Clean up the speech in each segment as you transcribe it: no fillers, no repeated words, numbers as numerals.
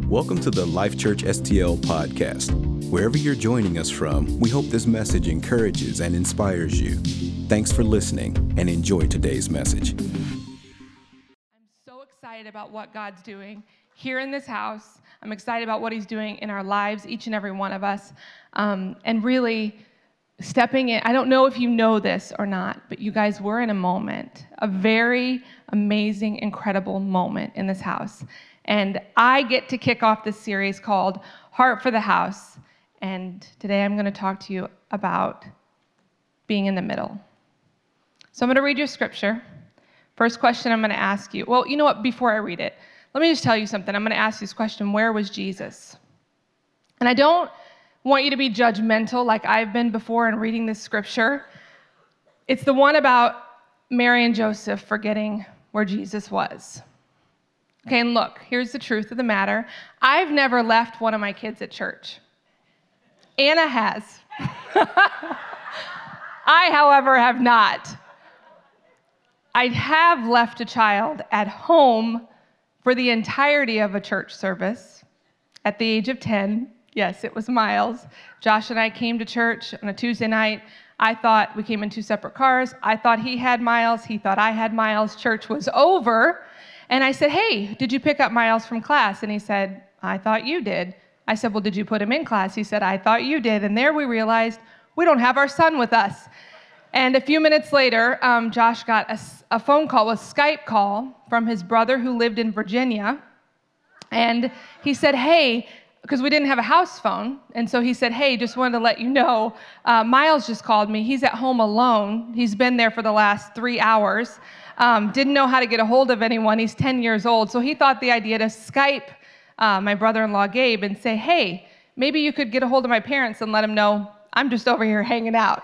Welcome to the Life Church STL podcast. Wherever you're joining us from, we hope this message encourages and inspires you. Thanks for listening and enjoy today's message. I'm so excited about what God's doing here in this house. I'm excited about what he's doing in our lives, each and every one of us, and really stepping in. I don't know if you know this or not, but you guys, we're in a moment, a very amazing, incredible moment in this house. And I get to kick off this series called Heart for the House. And today I'm going to talk to you about being in the middle. So I'm going to read you scripture. First question I'm going to ask you. Well, you know what? Before I read it, let me just tell you something. I'm going to ask you this question. Where was Jesus? And I don't want you to be judgmental like I've been before in reading this scripture. It's the one about Mary and Joseph forgetting where Jesus was. Okay, and look, here's the truth of the matter. I've never left one of my kids at church. Anna has. I, however, have not. I have left a child at home for the entirety of a church service at the age of 10. Yes, it was Miles. Josh and I came to church on a Tuesday night. I thought we came in two separate cars. I thought he had Miles. He thought I had Miles. Church was over. And I said, hey, did you pick up Miles from class? And he said, I thought you did. I said, well, did you put him in class? He said, I thought you did. And there we realized we don't have our son with us. And a few minutes later, Josh got a phone call, a Skype call from his brother who lived in Virginia. And he said, hey, because we didn't have a house phone. And so he said, hey, just wanted to let you know, Miles just called me. He's at home alone. He's been there for the last 3 hours. Didn't know how to get a hold of anyone. He's 10 years old. So he thought the idea to Skype my brother-in-law, Gabe, and say, hey, maybe you could get a hold of my parents and let them know I'm just over here hanging out.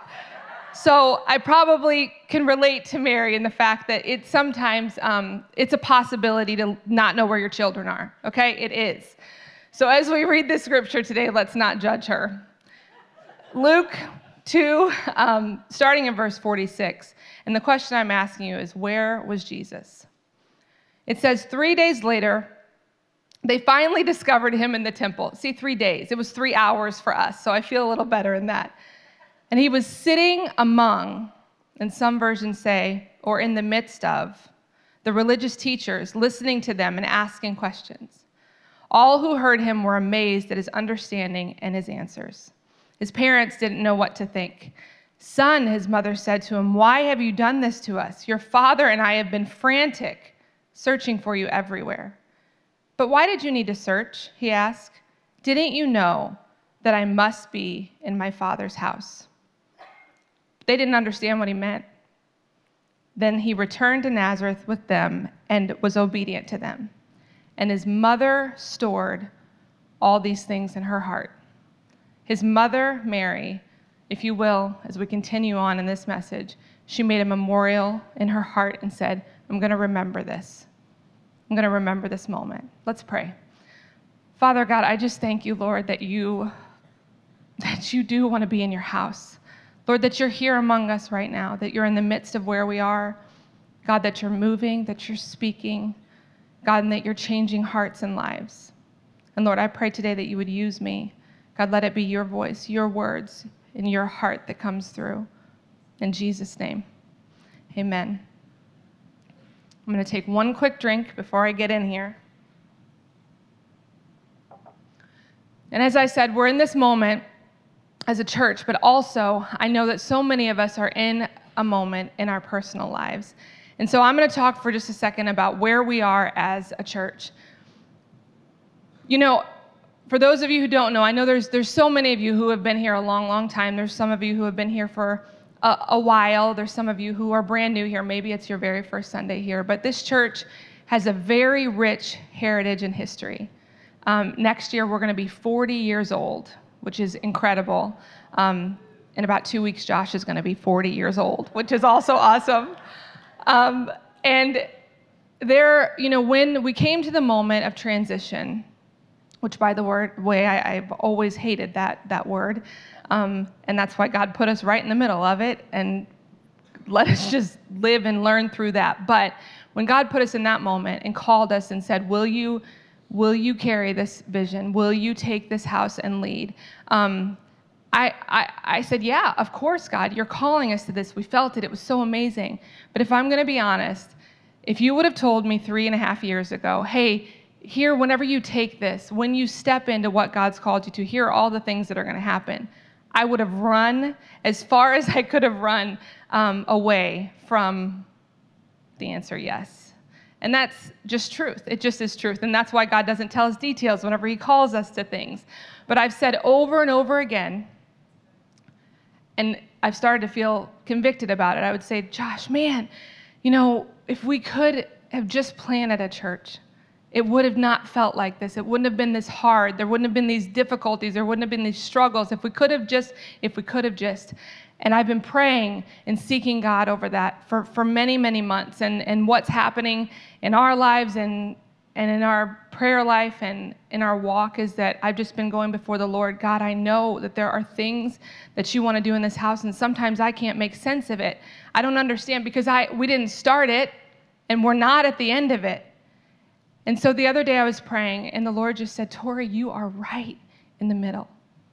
So I probably can relate to Mary in the fact that it's sometimes, it's a possibility to not know where your children are, okay? It is. So as we read this scripture today, let's not judge her. Luke 2, starting in verse 46. And the question I'm asking you is, where was Jesus? It says 3 days later, they finally discovered him in the temple. See, 3 days. It was 3 hours for us, so I feel a little better in that. And he was sitting among, and some versions say, or in the midst of, the religious teachers, listening to them and asking questions. All who heard him were amazed at his understanding and his answers. His parents didn't know what to think. Son, his mother said to him, why have you done this to us? Your father and I have been frantic, searching for you everywhere. But why did you need to search? He asked. Didn't you know that I must be in my father's house? They didn't understand what he meant. Then he returned to Nazareth with them and was obedient to them. And his mother stored all these things in her heart. His mother, Mary, if you will, as we continue on in this message, she made a memorial in her heart and said, I'm going to remember this. I'm going to remember this moment. Let's pray. Father God, I just thank you, Lord, that you do want to be in your house. Lord, that you're here among us right now, that you're in the midst of where we are. God, that you're moving, that you're speaking. God, and that you're changing hearts and lives. And Lord, I pray today that you would use me. God, let it be your voice, your words, in your heart that comes through. In Jesus' name, amen. I'm going to take one quick drink before I get in here. And as I said, we're in this moment as a church, but also I know that so many of us are in a moment in our personal lives. And so I'm going to talk for just a second about where we are as a church. You know, for those of you who don't know, I know there's so many of you who have been here a long, long time. There's some of you who have been here for a while. There's some of you who are brand new here. Maybe it's your very first Sunday here. But this church has a very rich heritage and history. Next year, we're going to be 40 years old, which is incredible. In about 2 weeks, Josh is going to be 40 years old, which is also awesome. And there, you know, when we came to the moment of transition, which by the way, I've always hated that word. And that's why God put us right in the middle of it and let us just live and learn through that. But when God put us in that moment and called us and said, will you will you carry this vision? Will you take this house and lead? I said, yeah, of course, God, you're calling us to this. We felt it. It was so amazing. But if I'm going to be honest, if you would have told me 3.5 years ago, hey, here, whenever you take this, when you step into what God's called you to, here are all the things that are going to happen, I would have run as far as I could have run away from the answer yes. And that's just truth. It just is truth. And that's why God doesn't tell us details whenever he calls us to things. But I've said over and over again, and I've started to feel convicted about it. I would say, Josh, man, if we could have just planted a church, it would have not felt like this. It wouldn't have been this hard. There wouldn't have been these difficulties. There wouldn't have been these struggles. If we could have just. And I've been praying and seeking God over that for many, many months. And what's happening in our lives and in our prayer life and in our walk is that I've just been going before the Lord. God, I know that there are things that you want to do in this house, and sometimes I can't make sense of it. I don't understand because we didn't start it, and we're not at the end of it. And so the other day I was praying, and the Lord just said, Tori, you are right in the middle.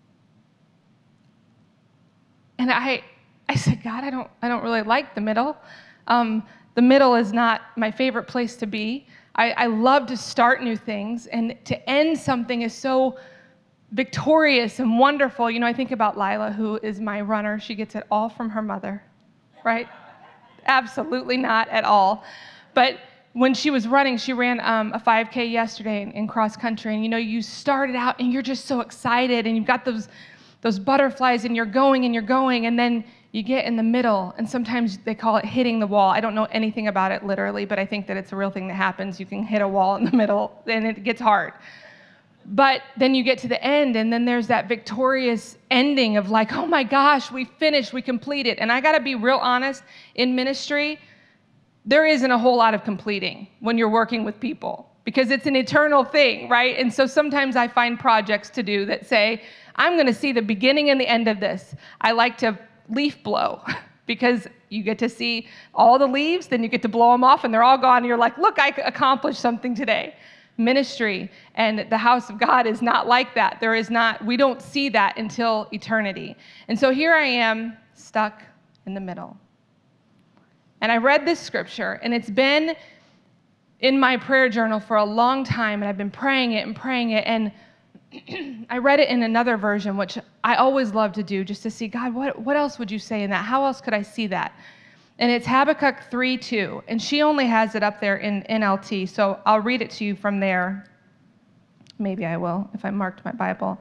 And I said, God, I don't really like the middle. The middle is not my favorite place to be. I love to start new things, and to end something is so victorious and wonderful. I think about Lila, who is my runner. She gets it all from her mother, right? Absolutely not at all. But when she was running, she ran a 5K yesterday in cross country, and you started out and you're just so excited, and you've got those butterflies, and you're going, and then you get in the middle, and sometimes they call it hitting the wall. I don't know anything about it literally, but I think that it's a real thing that happens. You can hit a wall in the middle, and it gets hard. But then you get to the end, and then there's that victorious ending of like, oh my gosh, we finished, we completed. And I got to be real honest, in ministry, there isn't a whole lot of completing when you're working with people because it's an eternal thing, right? And so sometimes I find projects to do that say, I'm going to see the beginning and the end of this. I like to leaf blow because you get to see all the leaves, then you get to blow them off and they're all gone. And you're like, look, I accomplished something today. Ministry and the house of God is not like that. We don't see that until eternity. And so here I am stuck in the middle. And I read this scripture, and it's been in my prayer journal for a long time, and I've been praying it, and I read it in another version, which I always love to do, just to see, God, what else would you say in that? How else could I see that? And it's Habakkuk 3:2, and she only has it up there in NLT, so I'll read it to you from there. Maybe I will, if I marked my Bible.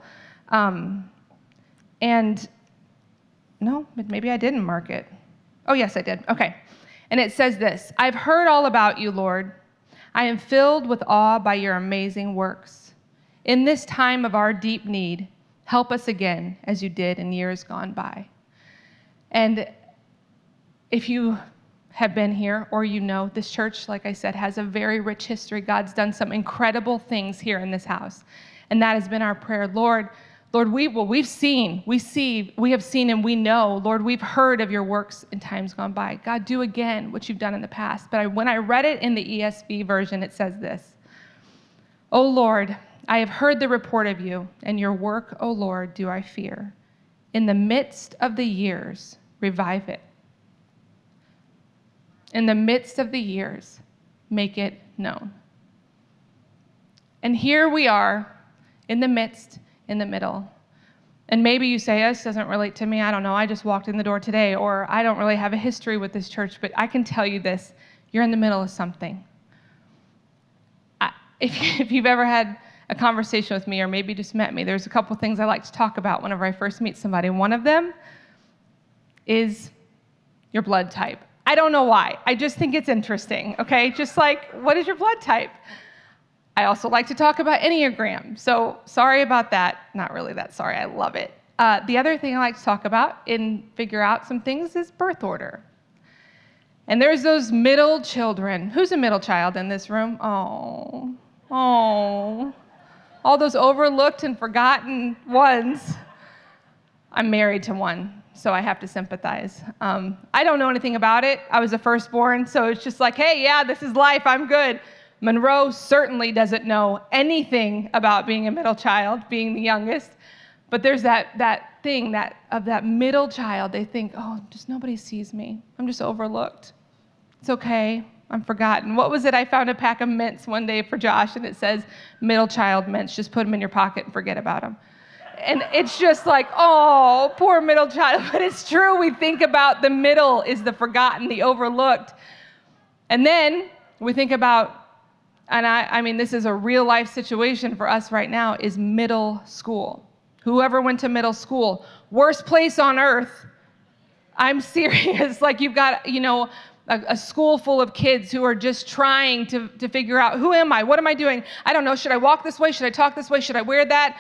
And no, maybe I didn't mark it. Oh, yes, I did. Okay. And it says this, I've heard all about you, Lord. I am filled with awe by your amazing works. In this time of our deep need, help us again as you did in years gone by. And if you have been here or this church, like I said, has a very rich history. God's done some incredible things here in this house. And that has been our prayer. Lord, we have seen and we know, Lord, we've heard of your works in times gone by. God, do again what you've done in the past. But when I read it in the ESV version, it says this, O Lord, I have heard the report of you, and your work, O Lord, do I fear. In the midst of the years, revive it. In the midst of the years, make it known. And here we are, in the midst, in the middle. And maybe you say, this doesn't relate to me. I don't know. I just walked in the door today, or I don't really have a history with this church, but I can tell you this. You're in the middle of something. If you've ever had a conversation with me or maybe just met me, there's a couple things I like to talk about whenever I first meet somebody. One of them is your blood type. I don't know why. I just think it's interesting, okay? Just like, what is your blood type? I also like to talk about Enneagram, so sorry about that. Not really that sorry, I love it. The other thing I like to talk about and figure out some things is birth order. And there's those middle children. Who's a middle child in this room? Oh, all those overlooked and forgotten ones. I'm married to one, so I have to sympathize. I don't know anything about it. I was a firstborn, so it's just like, hey, yeah, this is life, I'm good. Monroe certainly doesn't know anything about being a middle child, being the youngest. But there's that thing of that middle child. They think, oh, just nobody sees me. I'm just overlooked. It's okay. I'm forgotten. What was it? I found a pack of mints one day for Josh, and it says middle child mints. Just put them in your pocket and forget about them. And it's just like, oh, poor middle child. But it's true. We think about the middle is the forgotten, the overlooked. And then we think about, and I mean, this is a real life situation for us right now, is middle school. Whoever went to middle school, worst place on earth. I'm serious. Like you've got, a school full of kids who are just trying to figure out, who am I? What am I doing? I don't know. Should I walk this way? Should I talk this way? Should I wear that?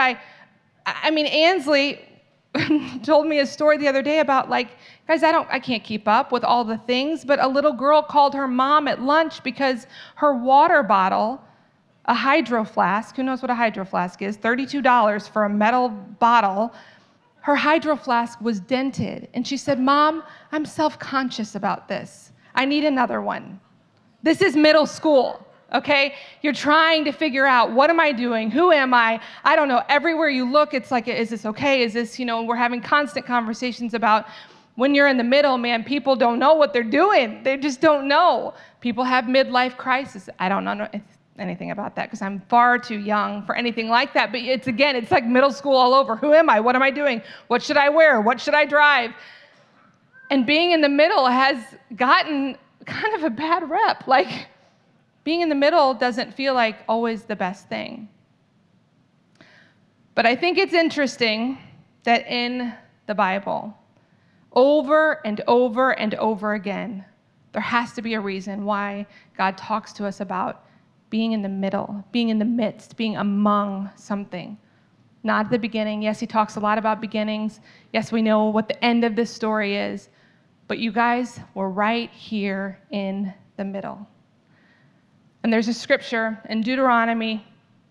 Ansley told me a story the other day about guys, I can't keep up with all the things, but a little girl called her mom at lunch because her water bottle, a hydro flask, who knows what a hydro flask is, $32 for a metal bottle, her hydro flask was dented. And she said, Mom, I'm self-conscious about this. I need another one. This is middle school, okay? You're trying to figure out, what am I doing? Who am I? I don't know. Everywhere you look, it's like, is this okay? Is this, we're having constant conversations about when you're in the middle, man, people don't know what they're doing. They just don't know. People have midlife crisis. I don't know anything about that because I'm far too young for anything like that. But it's like middle school all over. Who am I? What am I doing? What should I wear? What should I drive? And being in the middle has gotten kind of a bad rep. Like being in the middle doesn't feel like always the best thing. But I think it's interesting that in the Bible, over and over and over again, there has to be a reason why God talks to us about being in the middle, being in the midst, being among something. Not at the beginning. Yes, he talks a lot about beginnings. Yes, we know what the end of this story is. But you guys, we're right here in the middle. And there's a scripture in Deuteronomy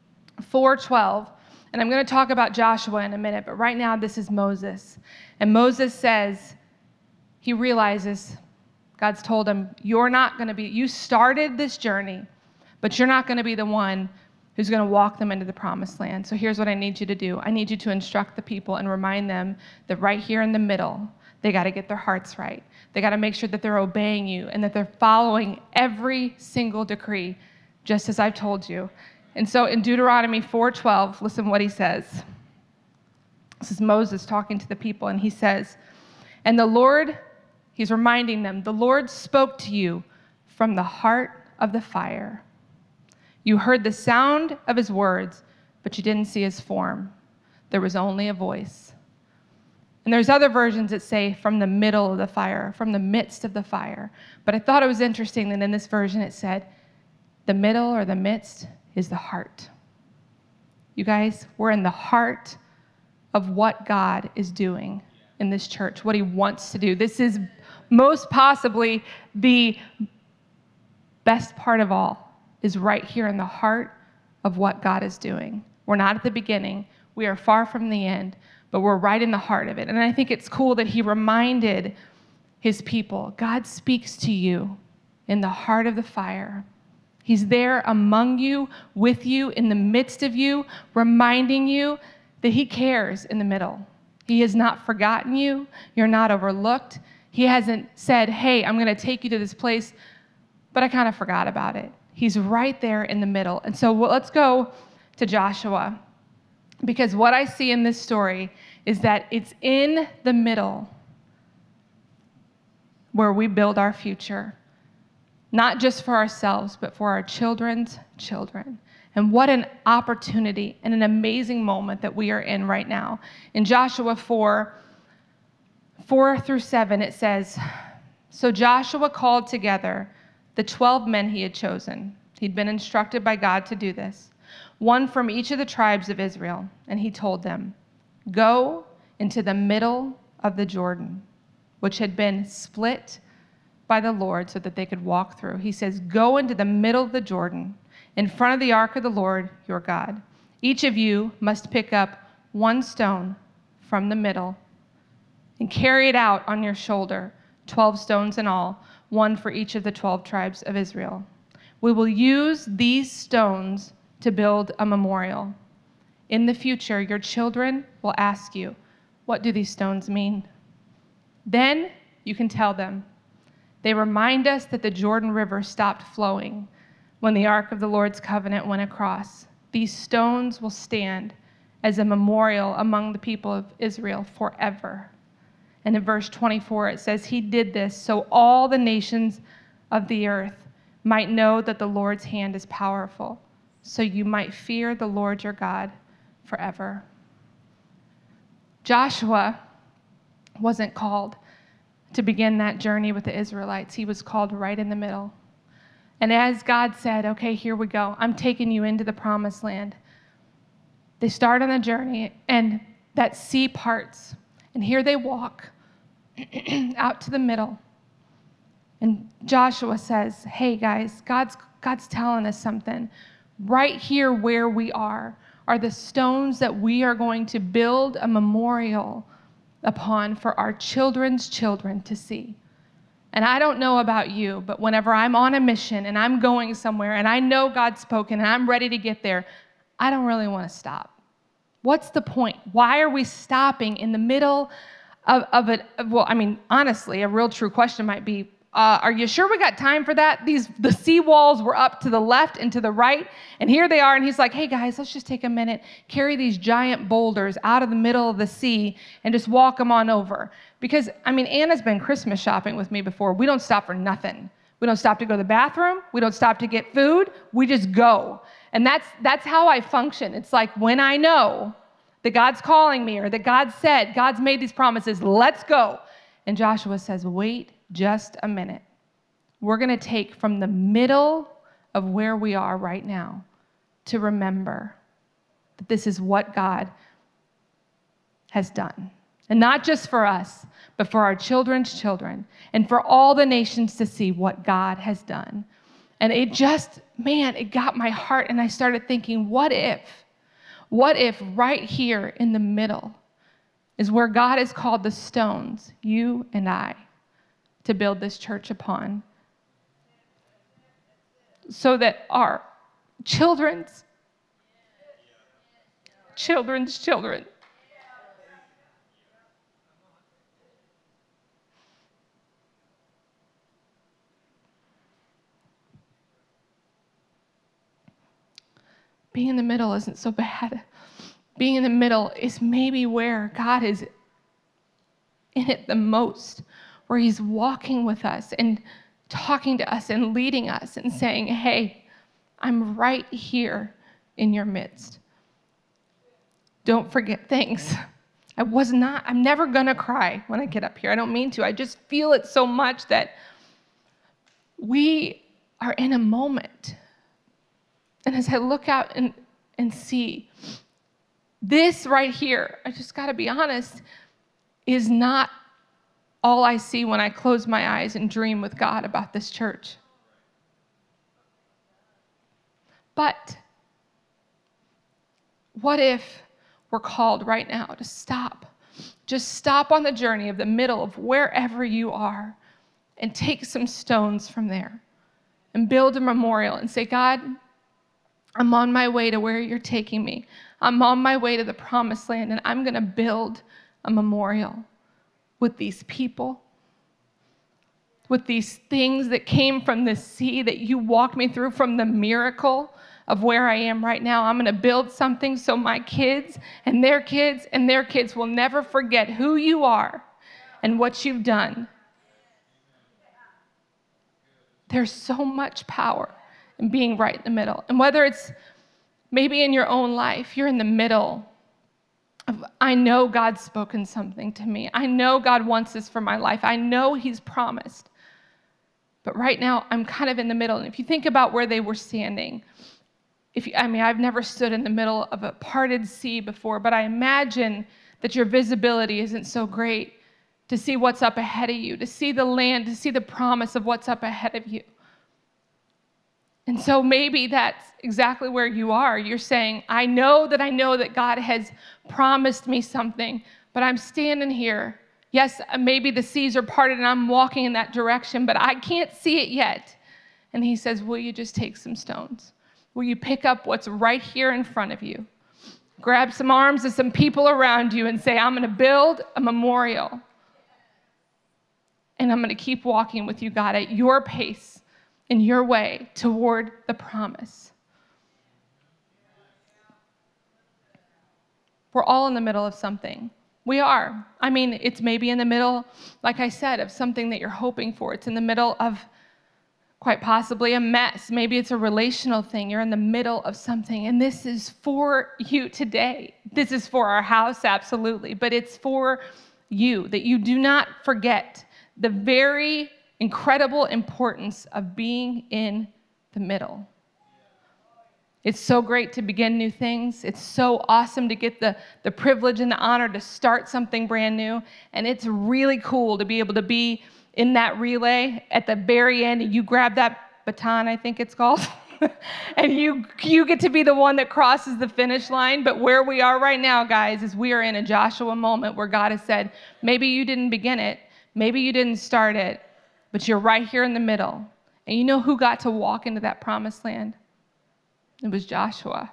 4:12. And I'm going to talk about Joshua in a minute, but right now this is Moses. And Moses says, he realizes, God's told him, you started this journey, but you're not going to be the one who's going to walk them into the promised land. So here's what I need you to do. I need you to instruct the people and remind them that right here in the middle, they got to get their hearts right. They got to make sure that they're obeying you and that they're following every single decree, just as I've told you. And so in Deuteronomy 4:12, listen what he says. This is Moses talking to the people, and he says, and the Lord, he's reminding them, the Lord spoke to you from the heart of the fire. You heard the sound of his words, but you didn't see his form. There was only a voice. And there's other versions that say from the middle of the fire, from the midst of the fire. But I thought it was interesting that in this version it said, the middle or the midst is the heart. You guys, we're in the heart of what God is doing in this church, what he wants to do. This is most possibly the best part of all, is right here in the heart of what God is doing. We're not at the beginning. We are far from the end, but we're right in the heart of it. And I think it's cool that he reminded his people, God speaks to you in the heart of the fire. He's there among you, with you, in the midst of you, reminding you that he cares in the middle. He has not forgotten you. You're not overlooked. He hasn't said, hey, I'm going to take you to this place, but I kind of forgot about it. He's right there in the middle. And so let's go to Joshua, because what I see in this story is that it's in the middle where we build our future, not just for ourselves, but for our children's children. And what an opportunity and an amazing moment that we are in right now. In Joshua 4:4-7, it says, so Joshua called together the 12 men he had chosen. He'd been instructed by God to do this, one from each of the tribes of Israel. And he told them, go into the middle of the Jordan, which had been split by the Lord so that they could walk through. He says, go into the middle of the Jordan, in front of the ark of the Lord your God. Each of you must pick up one stone from the middle and carry it out on your shoulder, 12 stones in all, one for each of the 12 tribes of Israel. We will use these stones to build a memorial. In the future, your children will ask you, what do these stones mean? Then you can tell them. They remind us that the Jordan River stopped flowing when the Ark of the Lord's covenant went across. These stones will stand as a memorial among the people of Israel forever. And in verse 24, it says, he did this so all the nations of the earth might know that the Lord's hand is powerful, so you might fear the Lord your God forever. Joshua wasn't called to begin that journey with the Israelites. He was called right in the middle. And as God said, okay, here we go. I'm taking you into the promised land. They start on the journey, and that sea parts. And here they walk out to the middle. And Joshua says, hey, guys, God's telling us something. Right here where we are the stones that we are going to build a memorial upon for our children's children to see. And I don't know about you, but whenever I'm on a mission and I'm going somewhere and I know God's spoken and I'm ready to get there, I don't really want to stop. What's the point? Why are we stopping in the middle of it? Well, I mean, honestly, a real true question might be, are you sure we got time for that? The sea walls were up to the left and to the right, and here they are, and he's like, hey guys, let's just take a minute, carry these giant boulders out of the middle of the sea and just walk them on over. Because, I mean, Anna's been Christmas shopping with me before. We don't stop for nothing. We don't stop to go to the bathroom. We don't stop to get food. We just go. And that's how I function. It's like when I know that God's calling me or that God said, God's made these promises, let's go. And Joshua says, wait just a minute. We're going to take from the middle of where we are right now to remember that this is what God has done. And not just for us, but for our children's children and for all the nations to see what God has done. And it just, man, it got my heart, and I started thinking, what if right here in the middle is where God has called the stones, you and I, to build this church upon, so that our children's children being in the middle isn't so bad. Being in the middle is maybe where God is in it the most, where he's walking with us and talking to us and leading us and saying, hey, I'm right here in your midst. Don't forget things. I'm never gonna cry when I get up here. I don't mean to. I just feel it so much that we are in a moment. And as I look out and see, this right here, I just gotta be honest, is not all I see when I close my eyes and dream with God about this church. But what if we're called right now to stop? Just stop on the journey of the middle of wherever you are and take some stones from there and build a memorial and say, God, I'm on my way to where you're taking me. I'm on my way to the promised land, and I'm going to build a memorial with these people, with these things that came from the sea that you walked me through, from the miracle of where I am right now. I'm going to build something so my kids and their kids and their kids will never forget who you are and what you've done. There's so much power in being right in the middle. And whether it's maybe in your own life, you're in the middle of, I know God's spoken something to me. I know God wants this for my life. I know he's promised. But right now, I'm kind of in the middle. And if you think about where they were standing, I've never stood in the middle of a parted sea before, but I imagine that your visibility isn't so great to see what's up ahead of you, to see the land, to see the promise of what's up ahead of you. And so maybe that's exactly where you are. You're saying, I know that God has promised me something, but I'm standing here. Yes, maybe the seas are parted and I'm walking in that direction, but I can't see it yet. And he says, will you just take some stones? Will you pick up what's right here in front of you? Grab some arms of some people around you and say, I'm going to build a memorial. And I'm going to keep walking with you, God, at your pace, in your way, toward the promise. We're all in the middle of something. We are. I mean, it's maybe in the middle, like I said, of something that you're hoping for. It's in the middle of quite possibly a mess. Maybe it's a relational thing. You're in the middle of something. And this is for you today. This is for our house, absolutely. But it's for you, that you do not forget the very incredible importance of being in the middle. It's so great to begin new things. It's so awesome to get the privilege and the honor to start something brand new. And it's really cool to be able to be in that relay at the very end, and you grab that baton, I think it's called, and you get to be the one that crosses the finish line. But where we are right now, guys, is we are in a Joshua moment where God has said, maybe you didn't begin it, maybe you didn't start it, but you're right here in the middle. And you know who got to walk into that promised land? It was Joshua.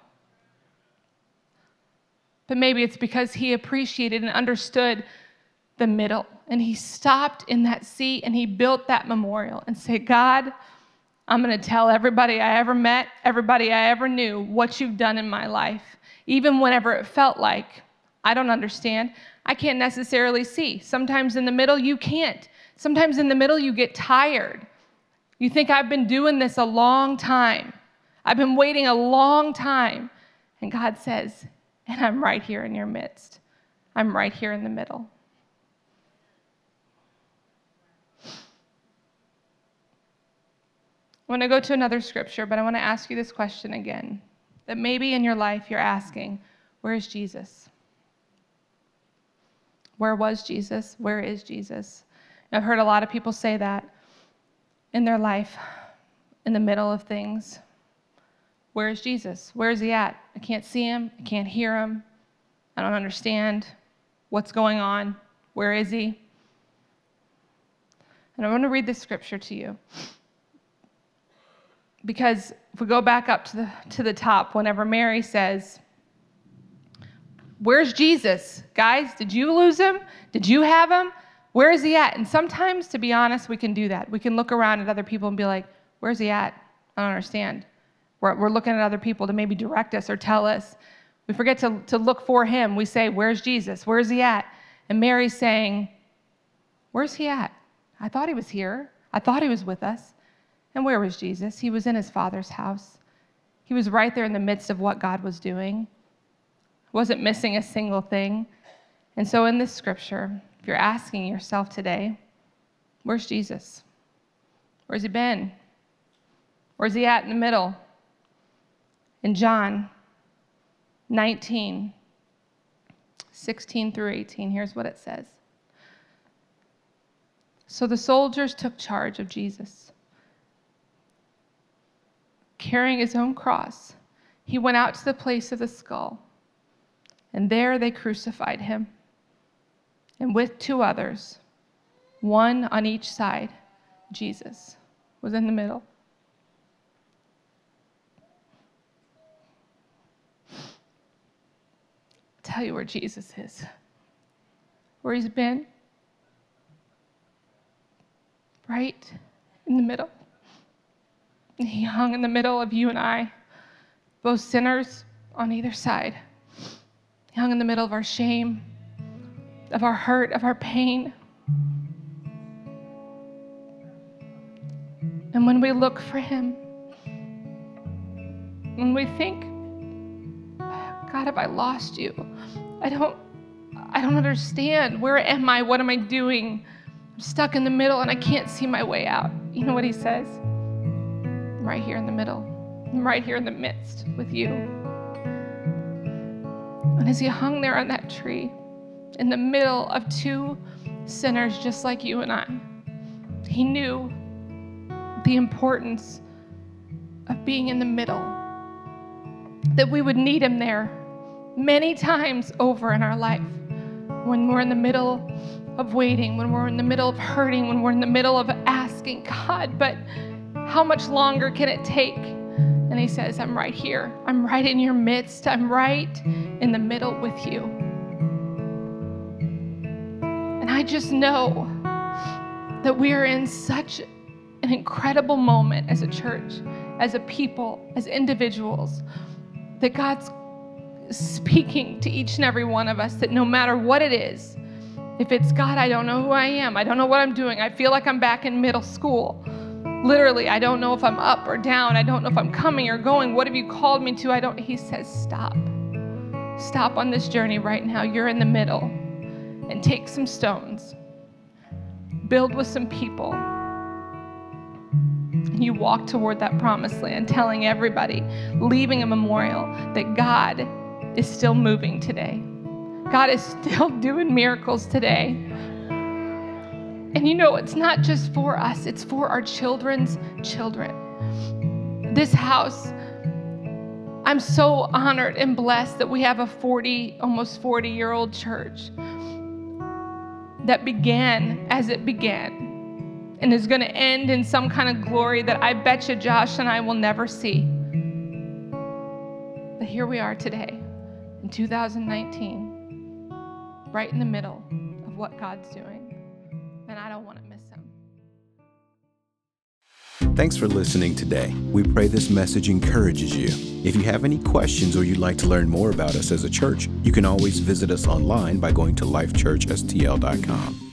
But maybe it's because he appreciated and understood the middle. And he stopped in that seat and he built that memorial and said, God, I'm going to tell everybody I ever met, everybody I ever knew, what you've done in my life. Even whenever it felt like I don't understand, I can't necessarily see. Sometimes in the middle, you can't. Sometimes in the middle, you get tired. You think, I've been doing this a long time. I've been waiting a long time. And God says, and I'm right here in your midst. I'm right here in the middle. I want to go to another scripture, but I want to ask you this question again. That maybe in your life you're asking, where is Jesus? Where was Jesus? Where is Jesus? I've heard a lot of people say that in their life, in the middle of things. Where is Jesus? Where is he at? I can't see him. I can't hear him. I don't understand what's going on. Where is he? And I want to read this scripture to you. Because if we go back up to the top, whenever Mary says, where's Jesus? Guys, did you lose him? Did you have him? Where is he at? And sometimes, to be honest, we can do that. We can look around at other people and be like, where's he at? I don't understand. We're looking at other people to maybe direct us or tell us. We forget to look for him. We say, where's Jesus? Where's he at? And Mary's saying, where's he at? I thought he was here. I thought he was with us. And where was Jesus? He was in his Father's house. He was right there in the midst of what God was doing. Wasn't missing a single thing. And so in this scripture, if you're asking yourself today, where's Jesus? Where's he been? Where's he at in the middle? In John 19, 16 through 18, here's what it says. So the soldiers took charge of Jesus. Carrying his own cross, he went out to the place of the skull, and there they crucified him. And with two others, one on each side, Jesus was in the middle. I'll tell you where Jesus is, where he's been, right in the middle. And he hung in the middle of you and I, both sinners on either side. He hung in the middle of our shame, of our hurt, of our pain. And when we look for him, when we think, God, have I lost you? I don't understand. Where am I? What am I doing? I'm stuck in the middle and I can't see my way out. You know what he says? I'm right here in the middle. I'm right here in the midst with you. And as he hung there on that tree, in the middle of two sinners just like you and I, he knew the importance of being in the middle, that we would need him there many times over in our life, when we're in the middle of waiting, when we're in the middle of hurting, when we're in the middle of asking God, but How much longer can it take? And he says, I'm right here. I'm right in your midst. I'm right in the middle with you. And I just know that we are in such an incredible moment as a church, as a people, as individuals, that God's speaking to each and every one of us, that no matter what it is, if it's, God, I don't know who I am. I don't know what I'm doing. I feel like I'm back in middle school. Literally, I don't know if I'm up or down. I don't know if I'm coming or going. What have you called me to? He says, stop. Stop on this journey right now. You're in the middle. And take some stones. Build with some people. And you walk toward that promised land, telling everybody, leaving a memorial that God is still moving today. God is still doing miracles today. And you know, it's not just for us, it's for our children's children. This house, I'm so honored and blessed that we have a almost 40-year-old church that began as it began and is going to end in some kind of glory that I bet you Josh and I will never see. But here we are today in 2019, right in the middle of what God's doing. And I don't want to miss him. Thanks for listening today. We pray this message encourages you. If you have any questions or you'd like to learn more about us as a church, you can always visit us online by going to lifechurchstl.com.